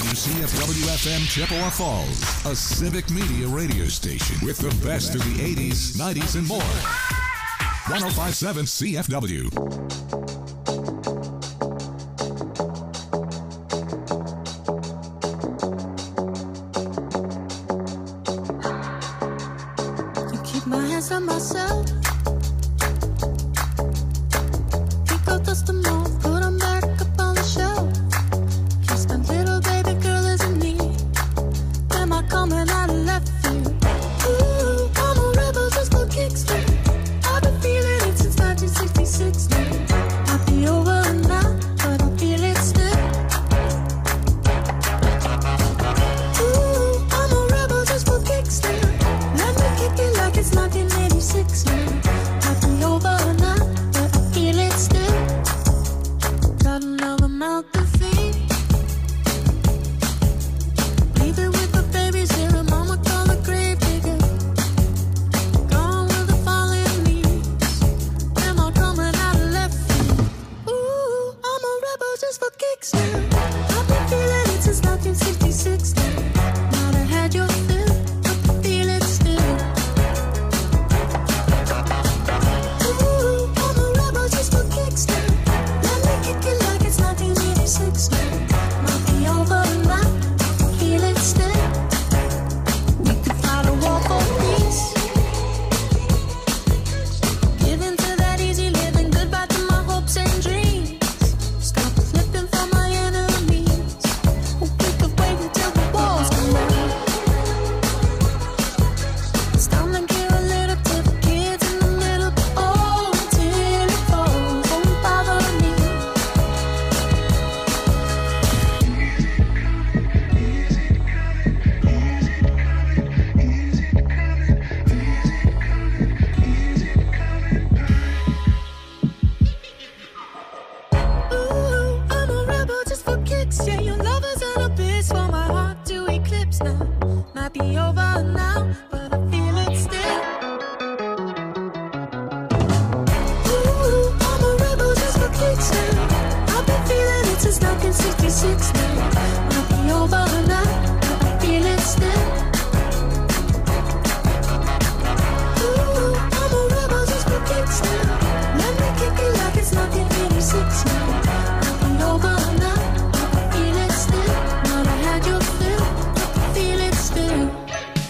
WCFW-FM Chippewa Falls, a civic media radio station with the best of the 80s, 90s, and more. 105.7 CFW. My hands on myself. Pick up dust them all, put them back up on the shelf. Kiss my little baby girl isn't me. Am I coming out of left field? Ooh, I'm a rebel just for kicks. I've been feeling it since 1966 now. Might be over now, but I feel it still. Ooh, I'm a rebel just for kicks now. Let me kick it like it's 1986 now. Might be over now, but I feel it still. Got another mouth to feed. Leaving with the babies here, and mama call the grave digger. Gone with the falling leaves. Am I coming out of left field? Ooh, I'm a rebel just for kicks now. I've been feeling it since 1966 now. Might have had your fill, but I feel it still. Ooh, I'm a rebel just for kicks now. Let me kick it like it's 1986 now. Might be over now, feel it still. We could fight a war for peace. Give in to that easy living, goodbye to my hopes and dreams. Stop flipping for my enemies. We could wait until the walls come down. It's time to give a little to the kids in the middle. Oh, until it falls, won't bother me. Ooh, I'm a rebel just for kicks. Yeah, your love is an abyss for my heart to eclipse now. Might be over now, but I feel it still. Ooh, I'm a rebel just for kicks now. I've been feeling it since 1966 now. Might be over now, but I feel it still. Ooh, I'm a rebel just for kicks now. Let me kick it like it's 1986 now. Might be over now, but I feel it still. Might have had your fill, but I feel it still.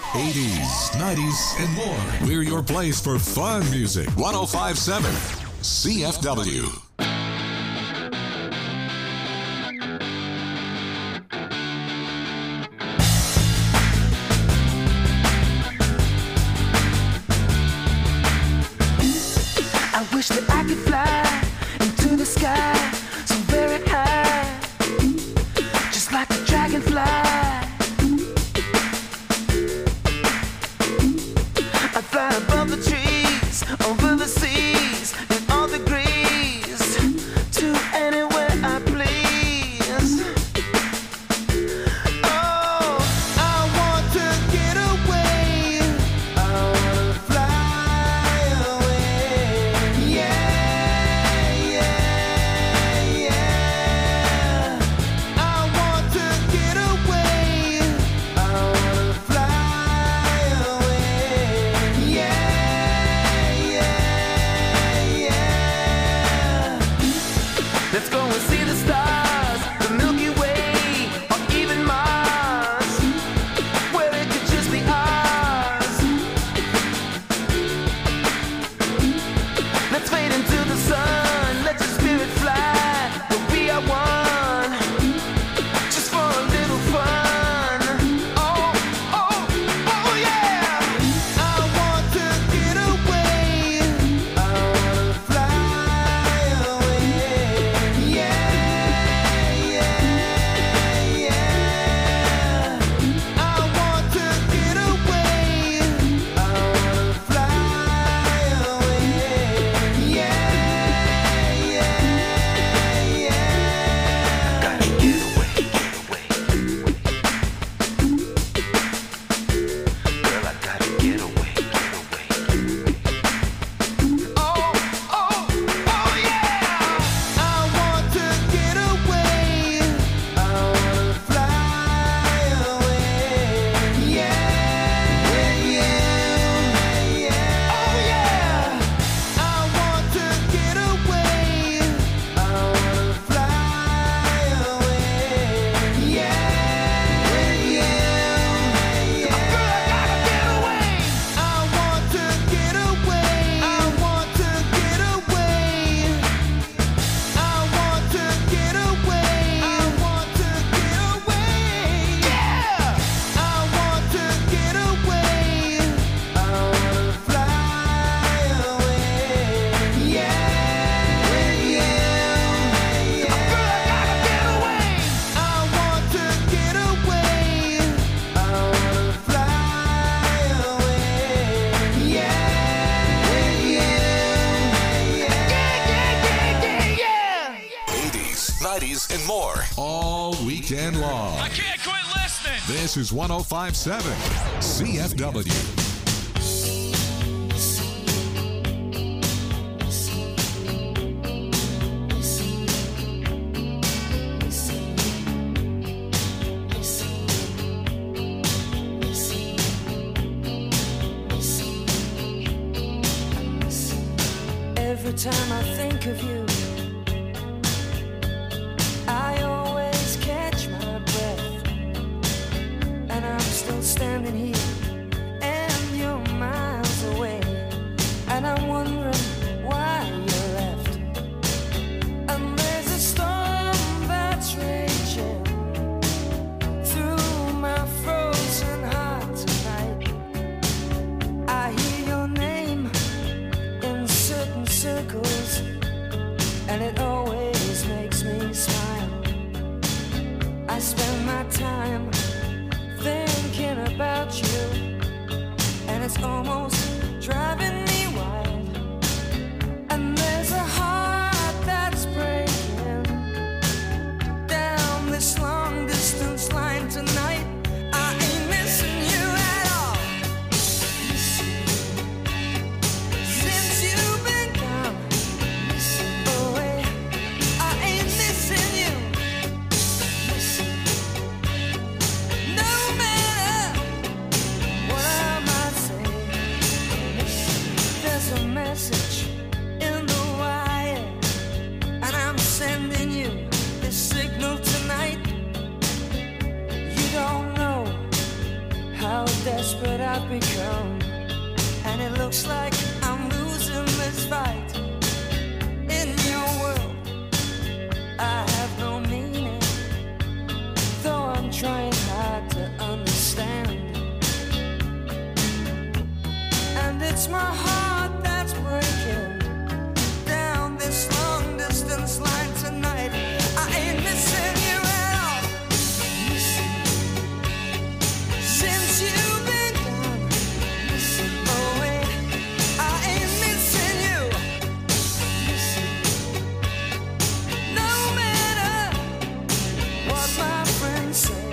80s, 90s, and more. We're your place for fun music. 1057 CFW. I wish that I could fly into the sky so very high, just like a dragonfly. I fly above the trees, over the seas, in all degrees, to anywhere I please. Oh, I want to get away. I want to fly away. Yeah, yeah, yeah. I want to get away. I want to fly away. Yeah, yeah, yeah. Let's go and see the stars, the Milky Way, or even Mars, where it could just be ours. Let's fade into the sun, let your spirit fly, where we are one, just for a little fun. Oh, oh, oh yeah! I want to get away. I want to fly away. Yeah, yeah, yeah. I want to get away. I want to fly away. Yeah, yeah, yeah. Gotta get away, Girl, I gotta get away, Oh, oh, oh yeah! I want to get away. I want to fly away. Yeah, yeah, yeah. Oh yeah! I want to get away. I want to fly away. Yeah, yeah, yeah. Girl, I gotta get away. I want to get away. I want to get away. I want to get away. I want to get away. Yeah. I want to get away. I want to fly away. Yeah, yeah, yeah. Girl, I gotta get away. I want to get away. I want to fly away. Yeah, yeah, yeah. 80s, 90s, and more. All weekend long. I can't quit listening. This is 1057 CFW. Every time I think of you, I always catch my breath, and I'm still standing here, and you're miles away, and I'm wondering why you left. And there's a storm that's raging through my frozen heart tonight. I hear your name in certain circles, and it always makes me smile. I spend my time thinking about you, and it's almost driving me wild. And there's a heart that's breaking down this long distance line tonight. I ain't missing you at all. Since you've been gone away, I ain't missing you. No matter what I might say, desperate I've become, and it looks like I'm losing this fight. In your world, I have no meaning, though I'm trying hard to understand. And it's my heart that's breaking down this long distance line tonight. I ain't missing you at all. Since you've been gone, oh wait, I ain't missing you. No matter what my friends say,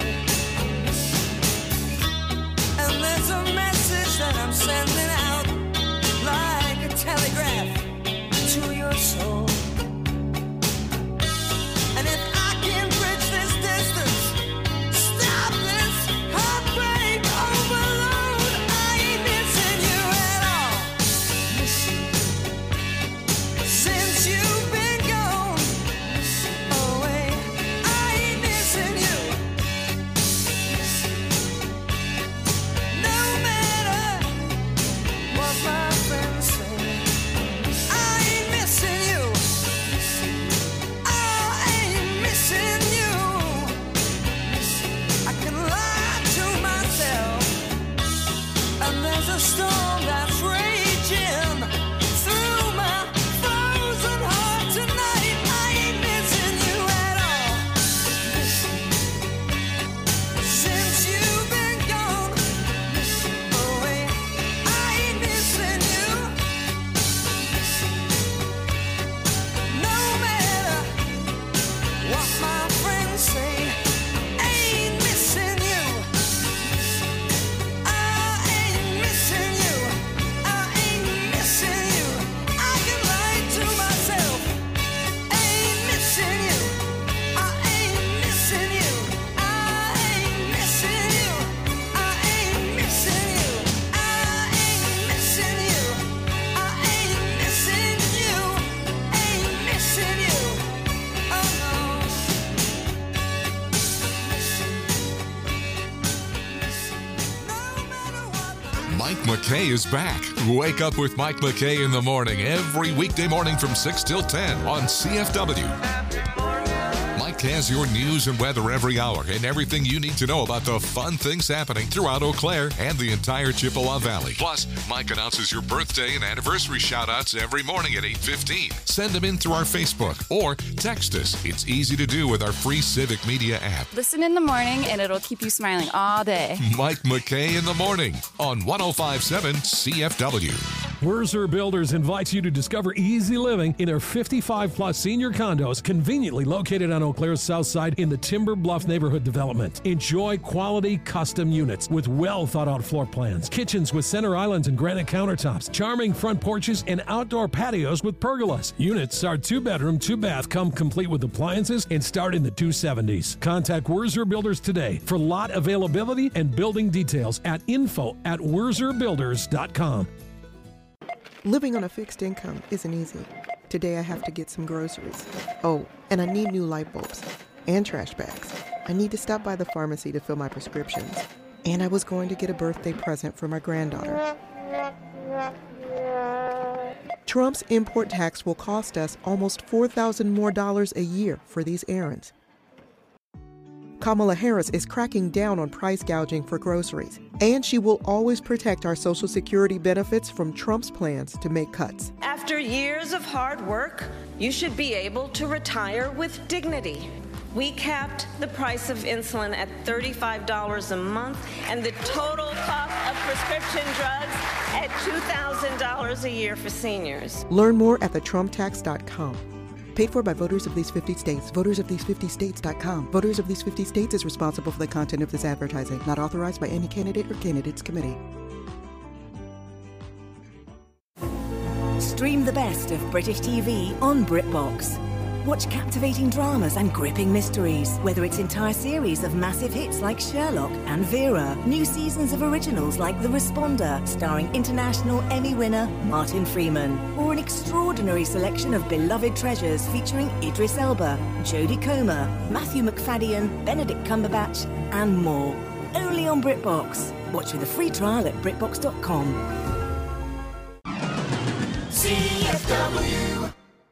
and there's a message that I'm sending out like a telegraph to your soul. And if I can bridge this distance, stop this heartbreak overload, I ain't missing you at all. Since you've been gone, oh wait, I ain't missing you. No matter what my friends say, I ain't missing you. I ain't missing you. I can lie to myself, and there's a storm that's raging through my frozen heart tonight. I ain't missing you at all. Since you've been gone, oh wait, I ain't missing you. No matter what my friends say, ain't missing you. I ain't missing you. I ain't missing you. I can lie to myself. Ain't missing you. I ain't missing you. I ain't missing you. I ain't missing you. I ain't missing you. I ain't missing you. Ain't missing you. Oh no. No matter what. Mike McKay is back. Wake up with Mike McKay in the morning every weekday morning from 6 till 10 on CFW. Mike has your news and weather every hour and everything you need to know about the fun things happening throughout Eau Claire and the entire Chippewa Valley. Plus, Mike announces your birthday and anniversary shout-outs every morning at 8:15. Send them in through our Facebook or text us. It's easy to do with our free Civic Media app. Listen in the morning and it'll keep you smiling all day. Mike McKay in the morning on 105.7 CFW. Wurzer Builders invites you to discover easy living in their 55-plus senior condos conveniently located on Eau Claire's south side in the Timber Bluff neighborhood development. Enjoy quality custom units with well-thought-out floor plans, kitchens with center islands and granite countertops, charming front porches, and outdoor patios with pergolas. Units are 2-bedroom, 2-bath, come complete with appliances, and start in the 270s. Contact Wurzer Builders today for lot availability and building details at info@wurzerbuilders.com. Living on a fixed income isn't easy. Today I have to get some groceries. Oh, and I need new light bulbs and trash bags. I need to stop by the pharmacy to fill my prescriptions. And I was going to get a birthday present for my granddaughter. Trump's import tax will cost us almost $4,000 more a year for these errands. Kamala Harris is cracking down on price gouging for groceries, and she will always protect our Social Security benefits from Trump's plans to make cuts. After years of hard work, you should be able to retire with dignity. We capped the price of insulin at $35 a month and the total cost of prescription drugs at $2,000 a year for seniors. Learn more at thetrumptax.com. Paid for by voters of these 50 states. VotersOfThese50States.com. Voters of these 50 states is responsible for the content of this advertising. Not authorized by any candidate or candidates committee. Stream the best of British TV on BritBox. Watch captivating dramas and gripping mysteries, whether it's entire series of massive hits like Sherlock and Vera, new seasons of originals like The Responder, starring international Emmy winner Martin Freeman, or an extraordinary selection of beloved treasures featuring Idris Elba, Jodie Comer, Matthew McFadden, Benedict Cumberbatch, and more. Only on BritBox. Watch with a free trial at BritBox.com. CFW.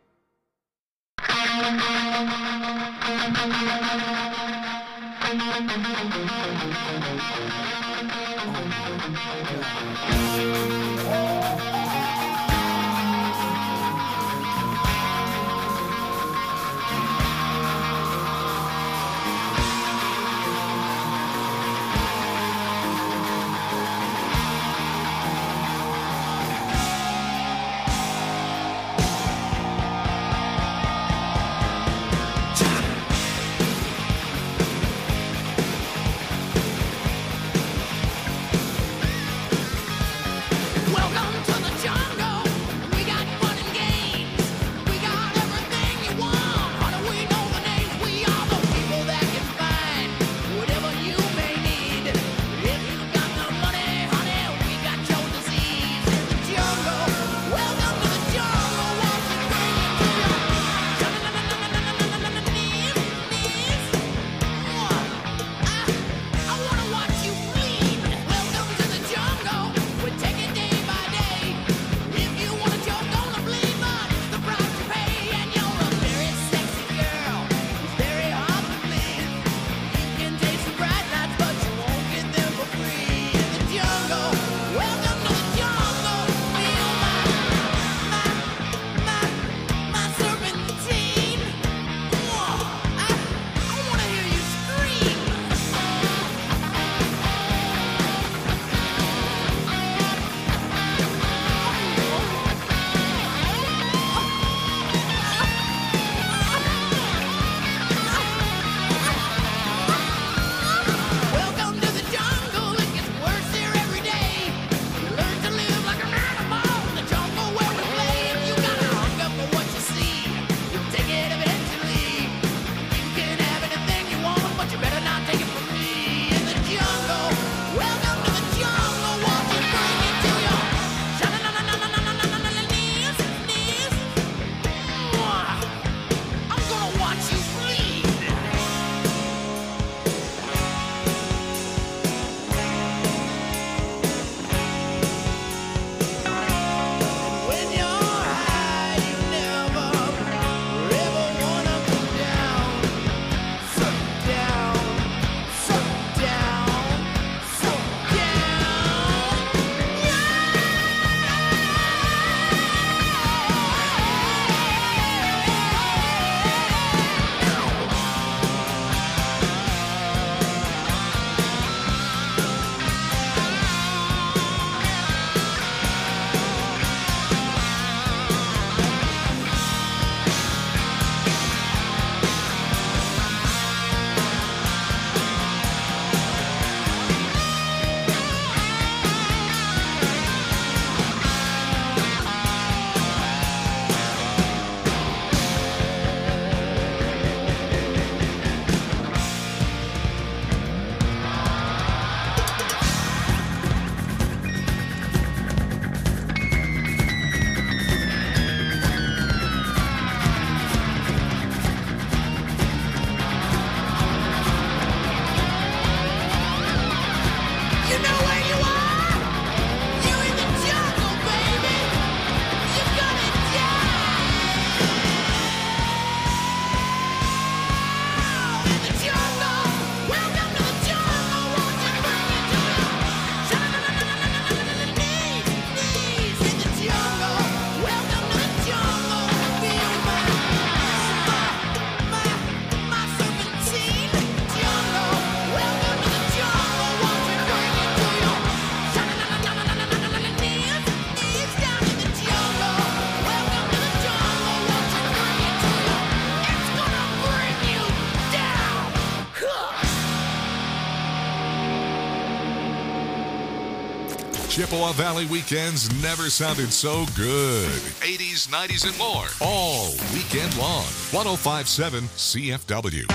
Chippewa Valley weekends never sounded so good. 80s, 90s, and more. All weekend long. 105.7 CFW.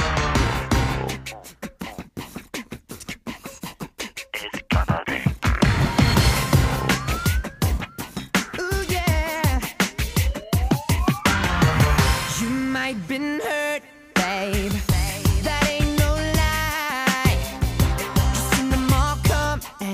Been hurt, babe. That ain't no lie. You seen them all come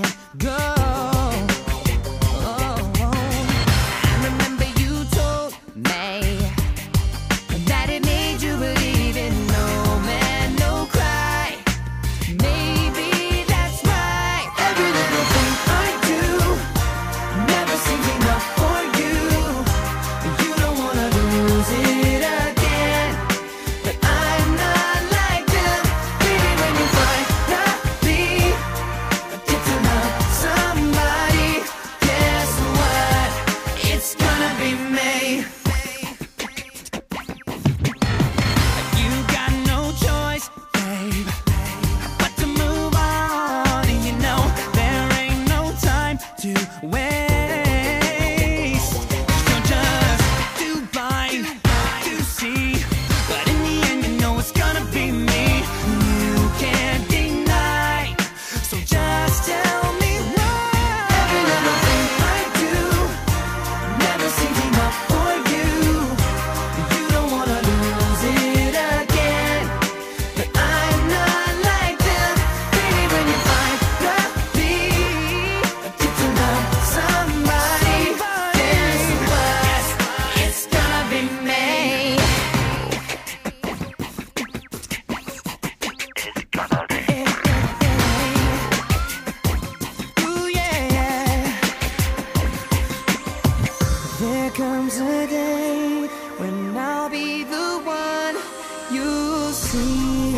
waste. You're just too blind to see, but in the end you know it's gonna be me. You can't deny, so just tell me why. Every little thing I do never seems enough for you. You don't wanna lose it again, but I'm not like them. Baby, when you finally get to love somebody, guess what? It's gonna be me. Ooh, yeah. There comes a day when I'll be the one you'll see.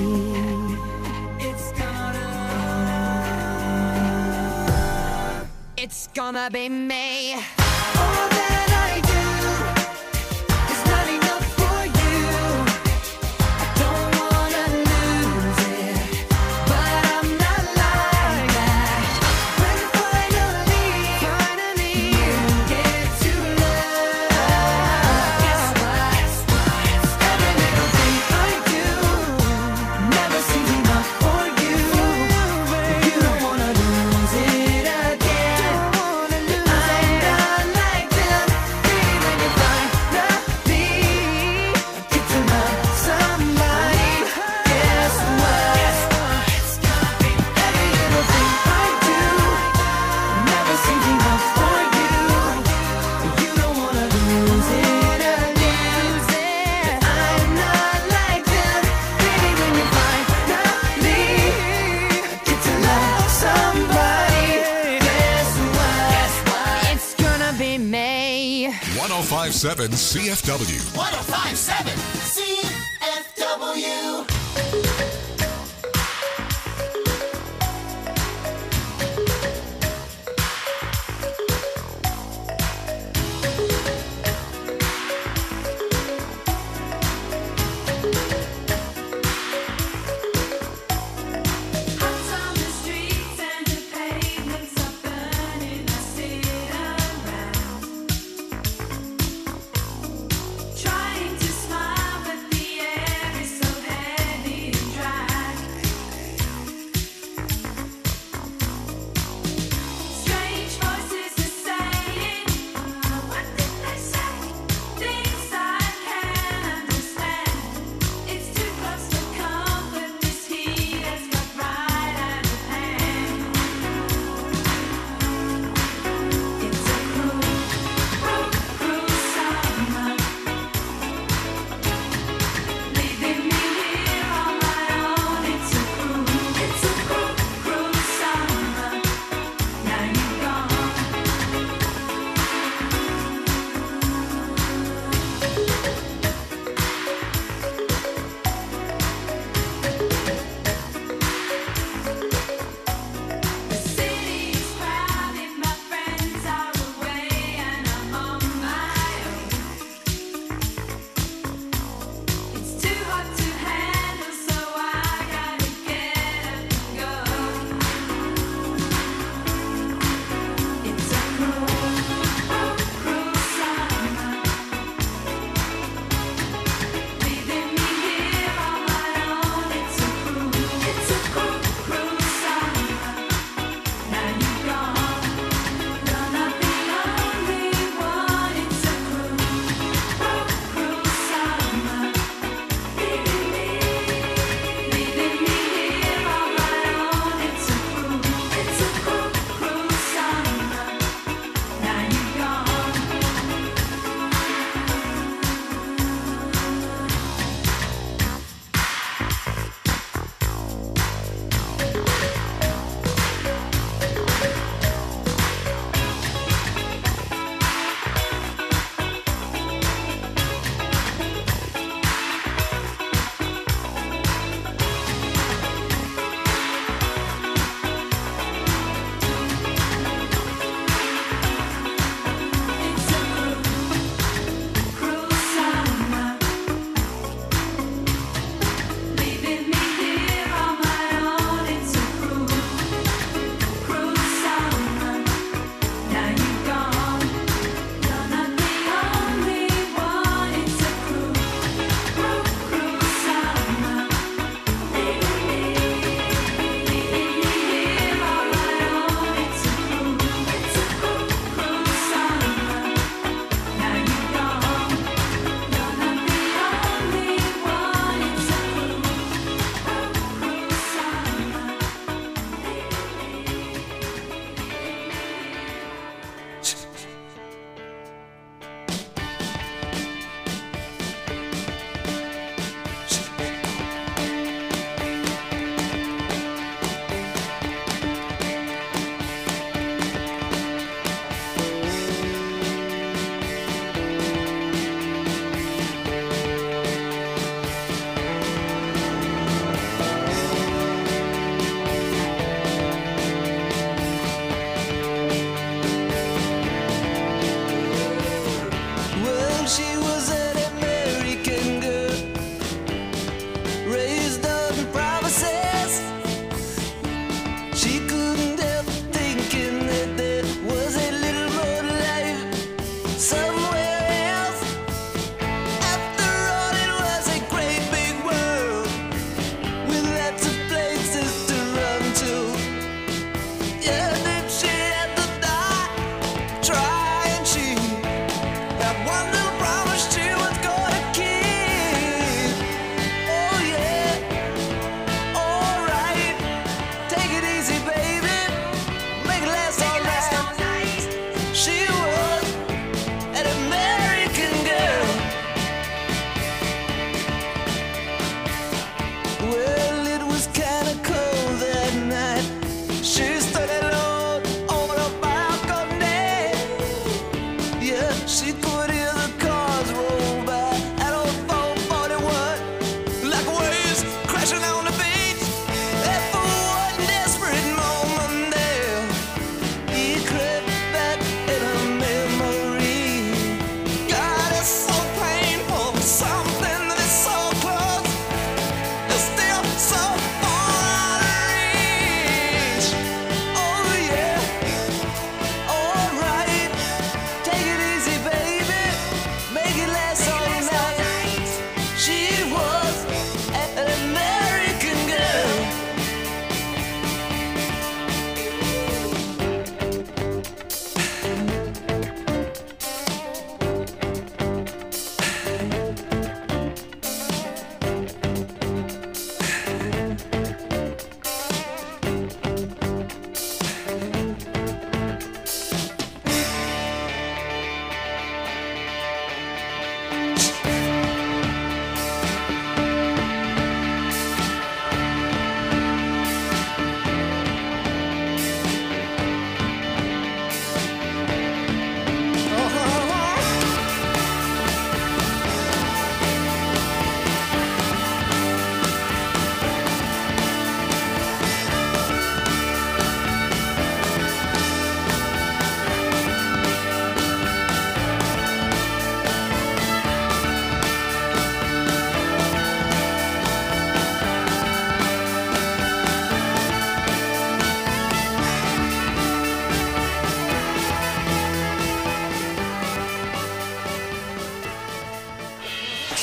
It's gonna be me. All that I do is not enough for you. I don't wanna lose it, but I'm not like that. When finally you get to love, guess what? Every little thing I do never seems enough for you. You don't wanna lose it again. I'm not like them. Baby, when you finally get to love somebody, guess what? It's gonna be every little thing I do never seems enough for you. You don't wanna lose it again. I'm not like them. Baby, when you finally get to love somebody, guess what? It's gonna be me. 1057 CFW. 1057 CFW. Out on the streets and the pavements are burning. I sit around, trying to smile, but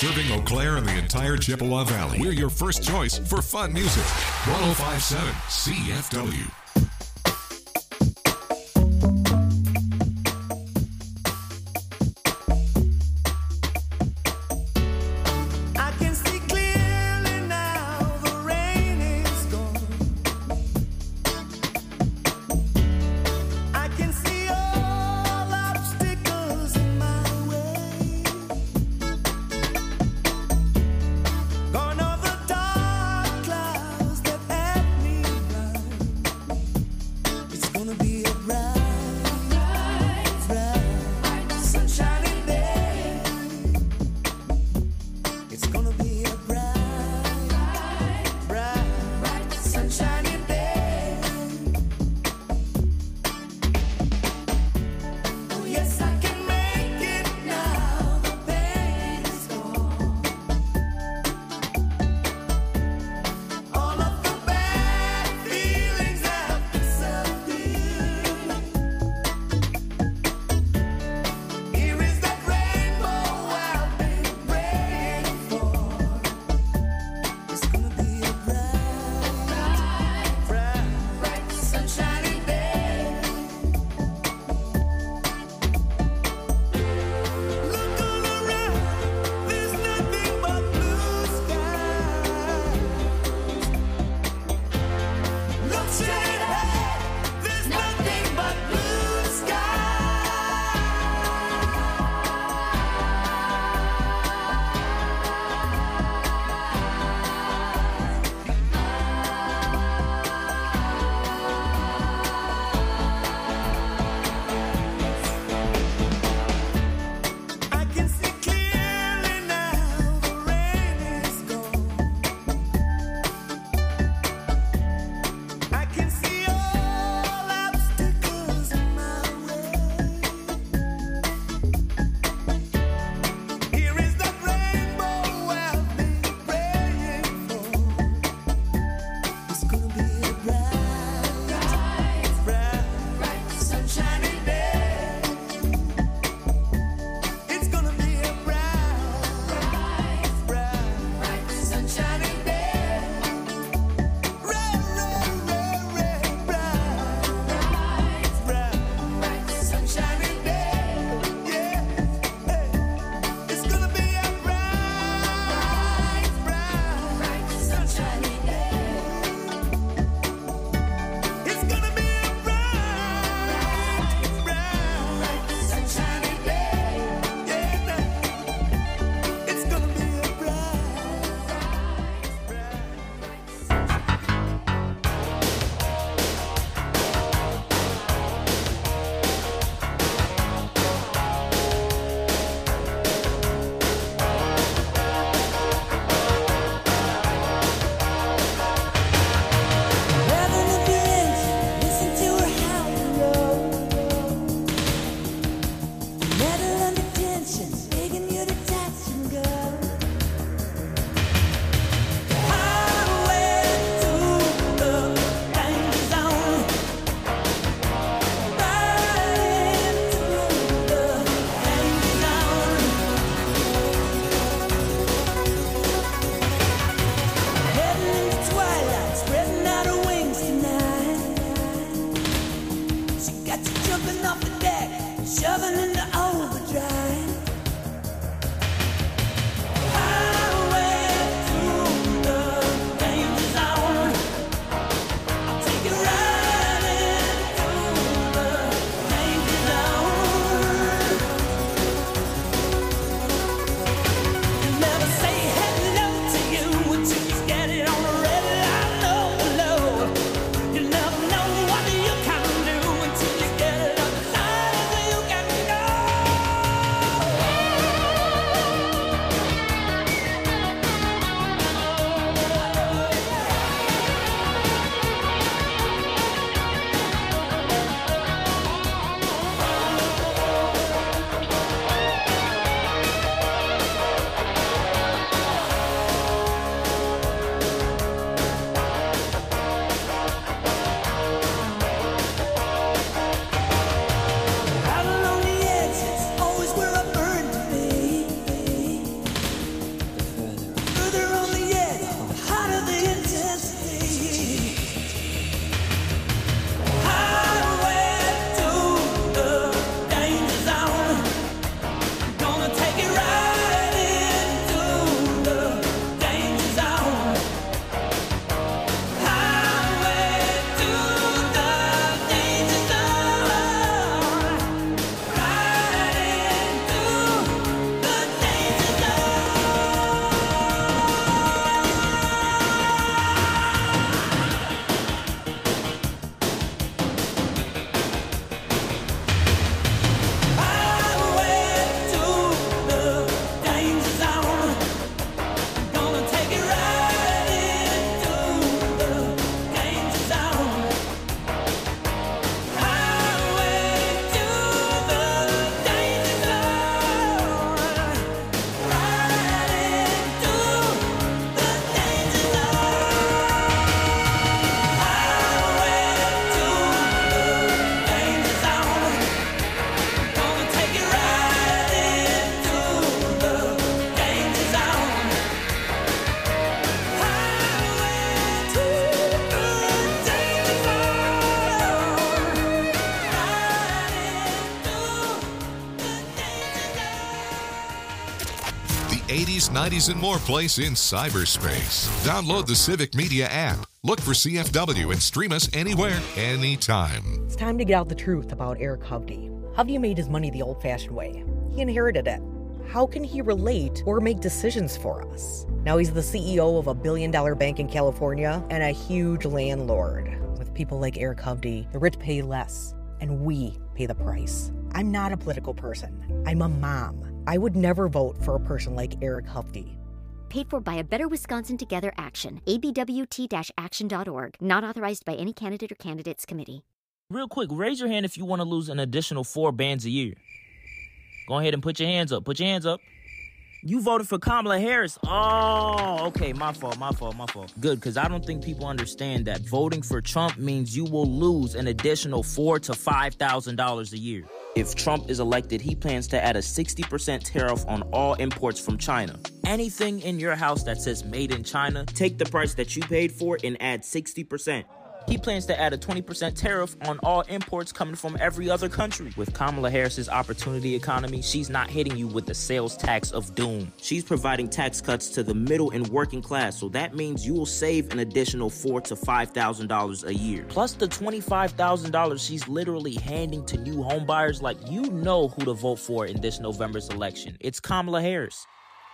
Serving Eau Claire and the entire Chippewa Valley. We're your first choice for fun music. 105.7 CFW. 80s, 90s, and more place in cyberspace. Download the Civic Media app. Look for CFW and stream us anywhere, anytime. It's time to get out the truth about Eric Hovde. Hovde made his money the old-fashioned way. He inherited it. How can he relate or make decisions for us? Now he's the CEO of a billion-dollar bank in California and a huge landlord. With people like Eric Hovde, the rich pay less, and we pay the price. I'm not a political person. I'm a mom. I would never vote for a person like Eric Hovde. Paid for by a Better Wisconsin Together Action. abwt-action.org. Not authorized by any candidate or candidates committee. Real quick, raise your hand if you want to lose an additional 4 bands a year. Go ahead and put your hands up. Put your hands up. You voted for Kamala Harris. Oh, okay. My fault. Good, because I don't think people understand that voting for Trump means you will lose an additional $4,000 to $5,000 a year. If Trump is elected, he plans to add a 60% tariff on all imports from China. Anything in your house that says made in China, take the price that you paid for and add 60%. He plans to add a 20% tariff on all imports coming from every other country. With Kamala Harris's opportunity economy, she's not hitting you with the sales tax of doom. She's providing tax cuts to the middle and working class, so that means you will save an additional $4,000 to $5,000 a year. Plus the $25,000 she's literally handing to new homebuyers. Like, you know who to vote for in this November's election. It's Kamala Harris.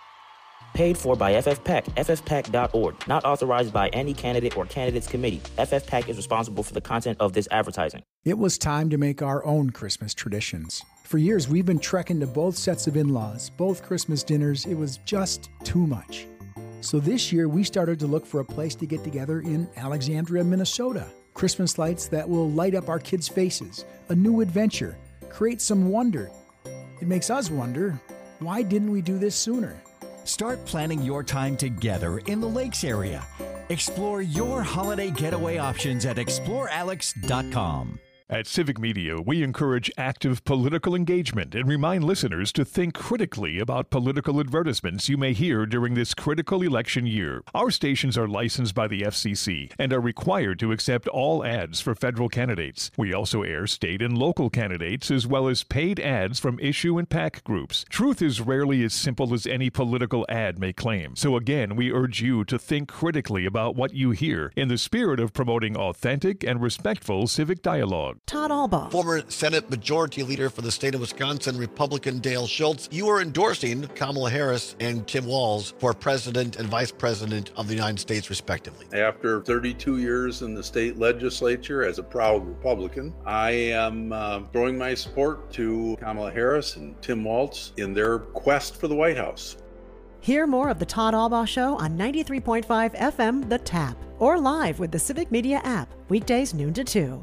Paid for by FFPAC, ffpac.org. Not authorized by any candidate or candidates committee. FFPAC is responsible for the content of this advertising. It was time to make our own Christmas traditions. For years, we've been trekking to both sets of in-laws, both Christmas dinners. It was just too much. So this year, we started to look for a place to get together in Alexandria, Minnesota. Christmas lights that will light up our kids' faces. A new adventure. Create some wonder. It makes us wonder, why didn't we do this sooner? Start planning your time together in the Lakes area. Explore your holiday getaway options at explorealex.com. At Civic Media, we encourage active political engagement and remind listeners to think critically about political advertisements you may hear during this critical election year. Our stations are licensed by the FCC and are required to accept all ads for federal candidates. We also air state and local candidates as well as paid ads from issue and PAC groups. Truth is rarely as simple as any political ad may claim. So again, we urge you to think critically about what you hear in the spirit of promoting authentic and respectful civic dialogue. Todd Albaugh. Former Senate Majority Leader for the state of Wisconsin, Republican Dale Schultz, you are endorsing Kamala Harris and Tim Walz for President and Vice President of the United States, respectively. After 32 years in the state legislature as a proud Republican, I am throwing my support to Kamala Harris and Tim Walz in their quest for the White House. Hear more of the Todd Albaugh Show on 93.5 FM The Tap, or live with the Civic Media app, weekdays noon to 2.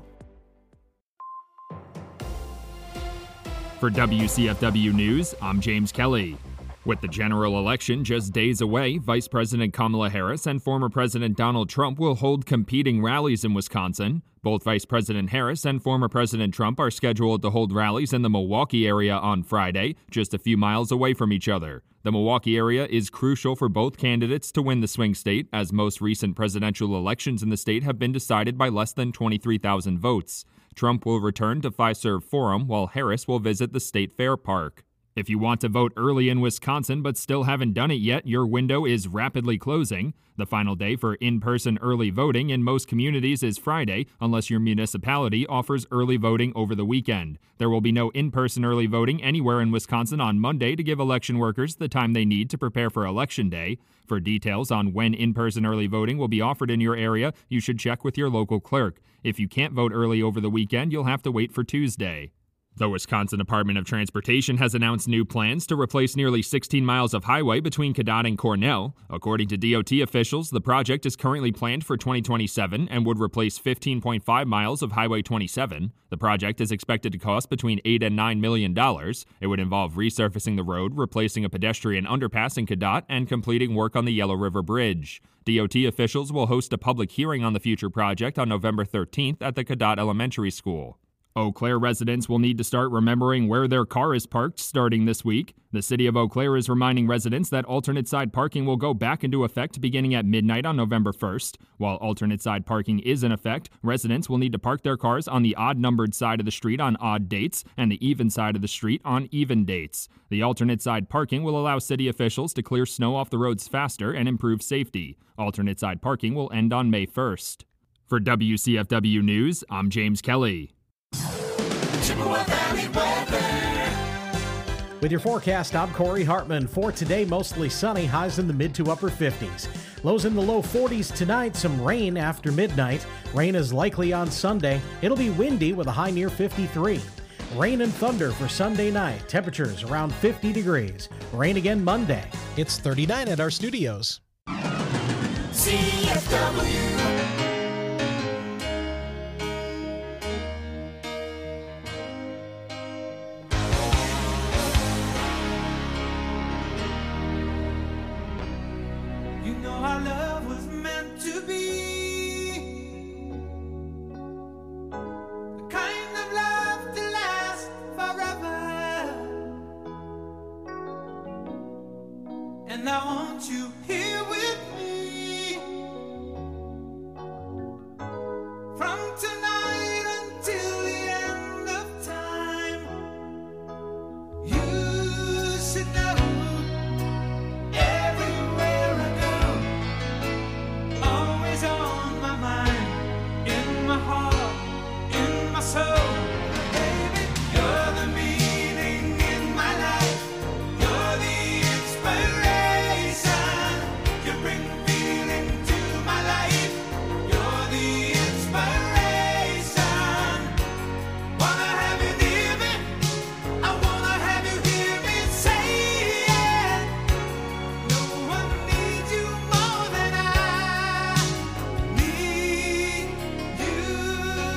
For WCFW News, I'm James Kelly. With the general election just days away, Vice President Kamala Harris and former President Donald Trump will hold competing rallies in Wisconsin. Both Vice President Harris and former President Trump are scheduled to hold rallies in the Milwaukee area on Friday, just a few miles away from each other. The Milwaukee area is crucial for both candidates to win the swing state, as most recent presidential elections in the state have been decided by less than 23,000 votes. Trump will return to Fiserv Forum, while Harris will visit the State Fair Park. If you want to vote early in Wisconsin but still haven't done it yet, your window is rapidly closing. The final day for in-person early voting in most communities is Friday, unless your municipality offers early voting over the weekend. There will be no in-person early voting anywhere in Wisconsin on Monday to give election workers the time they need to prepare for Election Day. For details on when in-person early voting will be offered in your area, you should check with your local clerk. If you can't vote early over the weekend, you'll have to wait for Tuesday. The Wisconsin Department of Transportation has announced new plans to replace nearly 16 miles of highway between Cadott and Cornell. According to DOT officials, the project is currently planned for 2027 and would replace 15.5 miles of Highway 27. The project is expected to cost between $8 and $9 million. It would involve resurfacing the road, replacing a pedestrian underpass in Cadott, and completing work on the Yellow River Bridge. DOT officials will host a public hearing on the future project on November 13th at the Cadott Elementary School. Eau Claire residents will need to start remembering where their car is parked starting this week. The city of Eau Claire is reminding residents that alternate side parking will go back into effect beginning at midnight on November 1st. While alternate side parking is in effect, residents will need to park their cars on the odd-numbered side of the street on odd dates and the even side of the street on even dates. The alternate side parking will allow city officials to clear snow off the roads faster and improve safety. Alternate side parking will end on May 1st. For WCFW News, I'm James Kelly. Chippewa Valley weather. With your forecast, I'm Corey Hartman. For today, mostly sunny, highs in the mid to upper 50s. Lows in the low 40s tonight, some rain after midnight. Rain is likely on Sunday. It'll be windy with a high near 53. Rain and thunder for Sunday night. Temperatures around 50 degrees. Rain again Monday. It's 39 at our studios. CFW. You know our love was meant to be the kind of love to last forever. And I want you here with me from tonight until the end of time. You should know everywhere I go, always on my mind, in my heart, in my soul. Baby, you're the meaning in my life. You're the inspiration. You bring feeling to my life. You're the inspiration. Wanna have you near me? I wanna have you hear me say it. No one needs you more than I need you.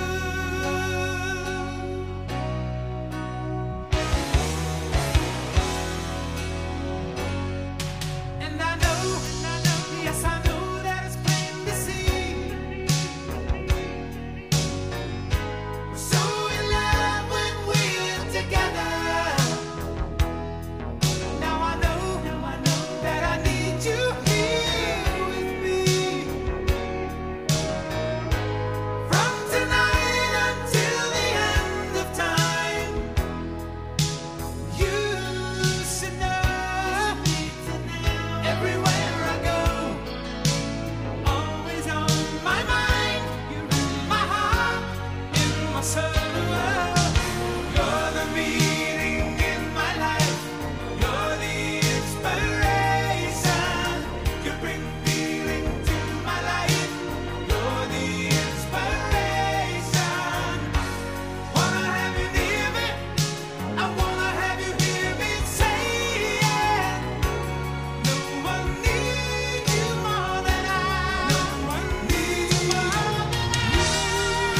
And I know, yes I know that it's plain to see. We're so in love when we're together. Now I know that I need you here with me from tonight until the end of time. You should know everywhere I go, always on my mind. You're in my heart, in my soul. You're the meaning in my life. You're the inspiration. You bring feeling to my life. You're the inspiration. Wanna have you near me? I wanna have you hear me say it. No one needs you more than I. No one needs you more than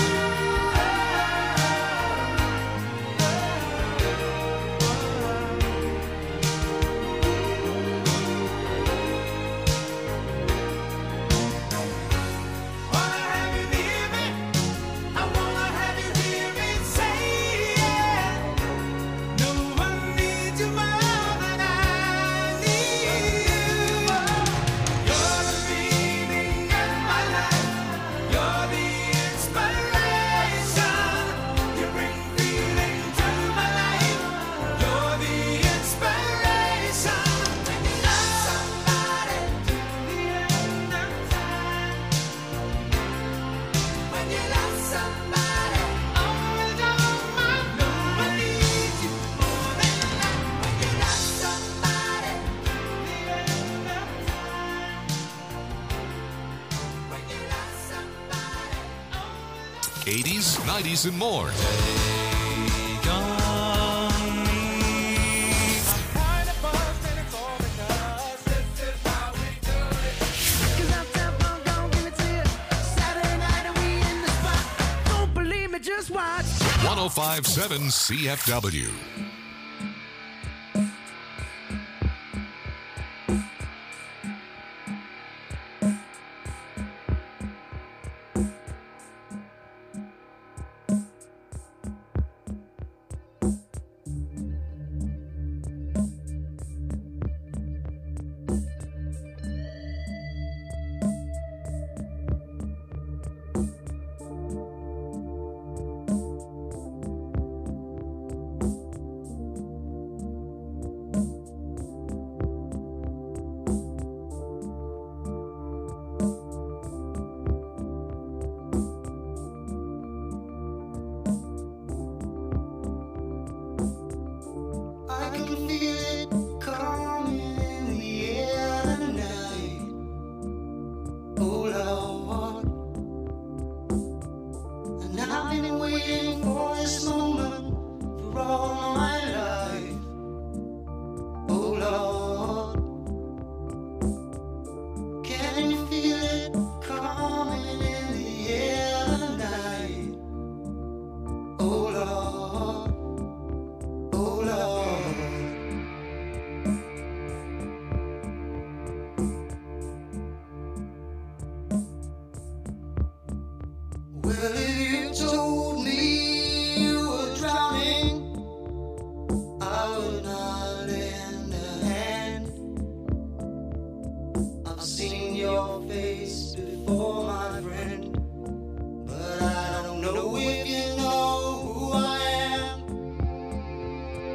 Wanna have you near me? I wanna have you hear me say it. No one needs you more than I need you. You're the meaning in my life. You're the inspiration. You bring feeling to my life. You're the inspiration. When you love somebody to the end of time. When you love somebody, always on my mind. No one needs you more than that. When you love somebody to the end of time. When you love somebody, 80s, 90s, and more. don't believe me, just watch. 1057 CFW.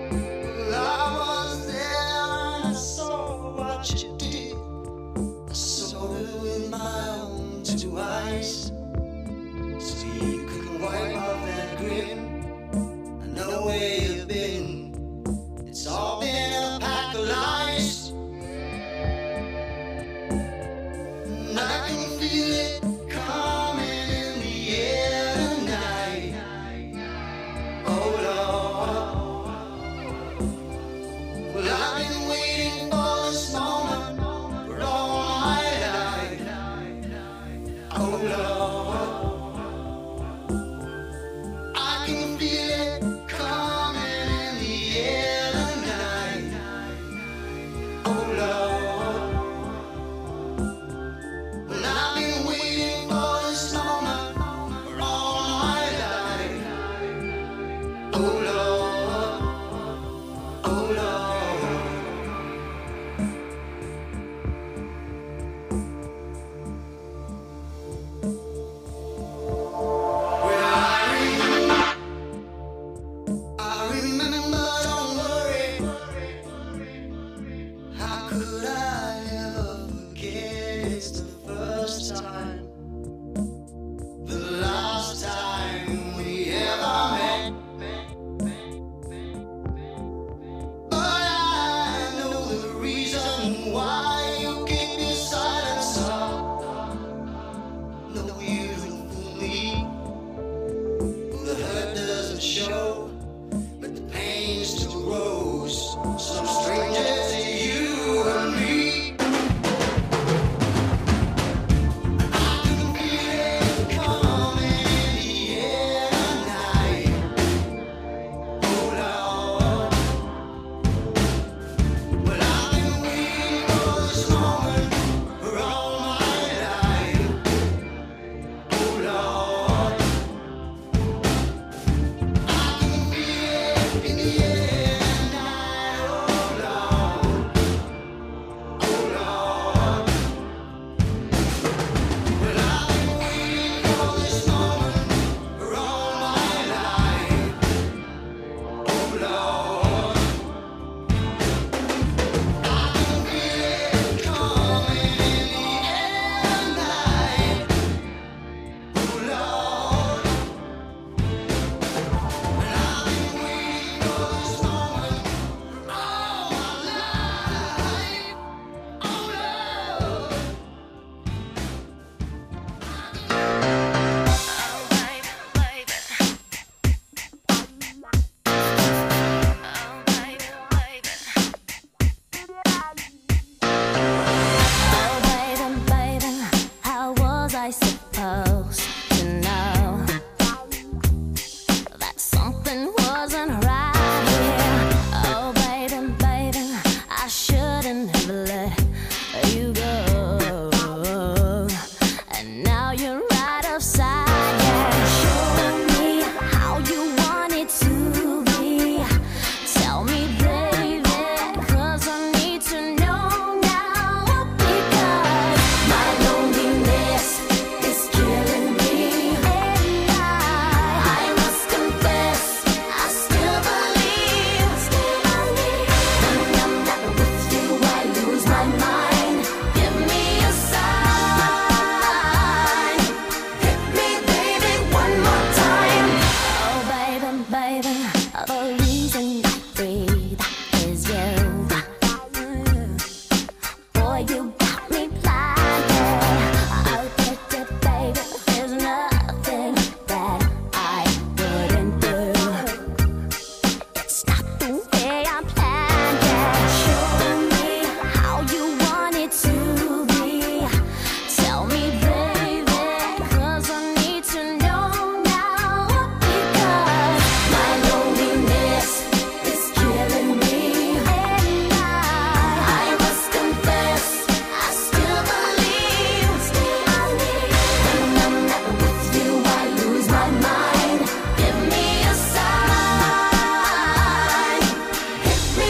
me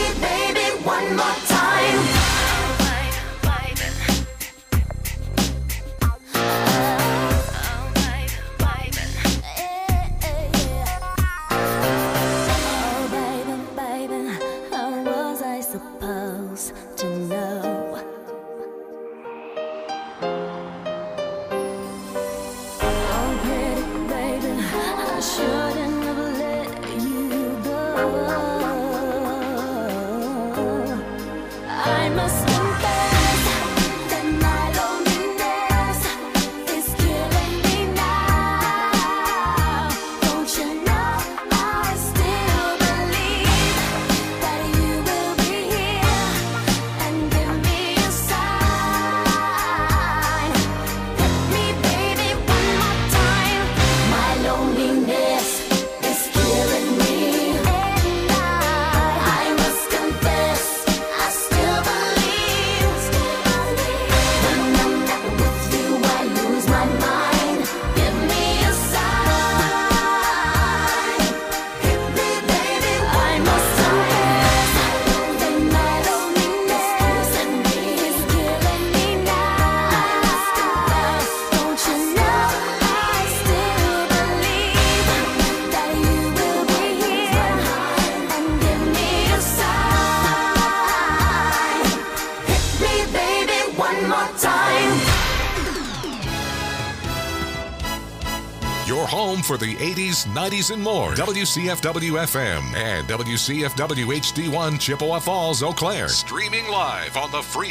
home for the 80s, 90s, and more. WCFW-FM and WCFW HD1 Chippewa Falls, Eau Claire. Streaming live on the free